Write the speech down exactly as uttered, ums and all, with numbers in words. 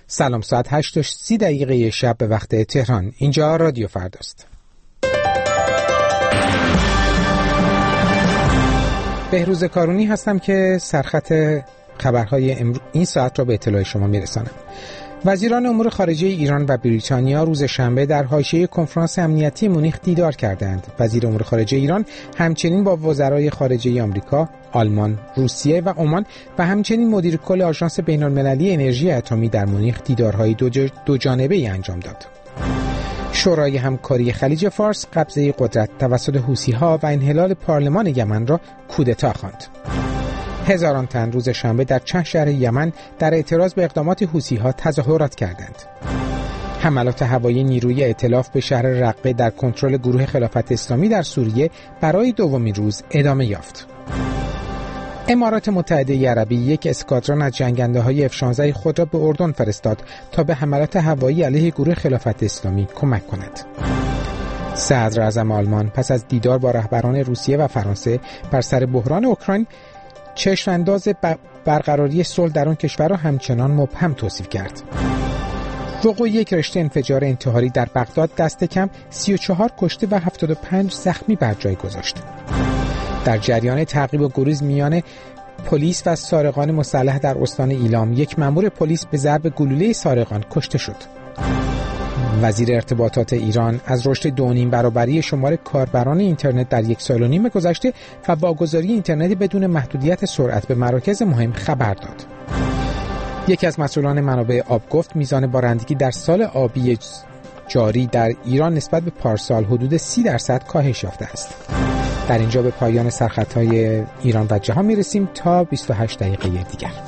سلام، ساعت هشت و سی دقیقه شب به وقت تهران. اینجا رادیو فرداست. بهروز کارونی هستم که سرخط خبرهای امرو... این ساعت را به اطلاع شما میرسانم. وزیران امور خارجه ایران و بریتانیا روز شنبه در حاشیه کنفرانس امنیتی مونیخ دیدار کردند. وزیر امور خارجه ایران همچنین با وزرای خارجه آمریکا، آلمان، روسیه و عمان و همچنین مدیر کل آژانس بین‌المللی انرژی اتمی در مونیخ دیدارهای دو, ج... دو جانبه‌ای انجام داد. شورای همکاری خلیج فارس قبضه قدرت توسط حوثی‌ها و انحلال پارلمان یمن را کودتا خواند. هزاران تن روز شنبه در چند شهر یمن در اعتراض به اقدامات حوثی‌ها تظاهرات کردند. حملات هوایی نیروی ائتلاف به شهر رقه در کنترل گروه خلافت اسلامی در سوریه برای دومین روز ادامه یافت. امارات متحده عربی یک اسکادران از جنگنده‌های اف شانزده خود را به اردن فرستاد تا به حملات هوایی علیه گروه خلافت اسلامی کمک کند. صدر اعظم آلمان پس از دیدار با رهبران روسیه و فرانسه بر سر بحران اوکراین چشم‌انداز برقراری صلح در آن کشور را همچنان مبهم توصیف کرد. وقوع یک رشته انفجار انتحاری در بغداد دست کم سی و چهار کشته و هفتاد و پنج زخمی بر جای گذاشت. در جریان تعقیب و گریز میان پلیس و سارقان مسلح در استان ایلام، یک مأمور پلیس به ضرب گلوله سارقان کشته شد. وزیر ارتباطات ایران از رشد دو و نیم برابری شمار کاربران اینترنت در یک سال و نیم گذشته و واگذاری اینترنت بدون محدودیت سرعت به مراکز مهم خبر داد. یکی از مسئولان منابع آب گفت میزان بارندگی در سال آبی جاری در ایران نسبت به پارسال حدود سی درصد کاهش یافته است. در اینجا به پایان سرخطهای ایران و جهان میرسیم تا بیست و هشت دقیقه دیگر.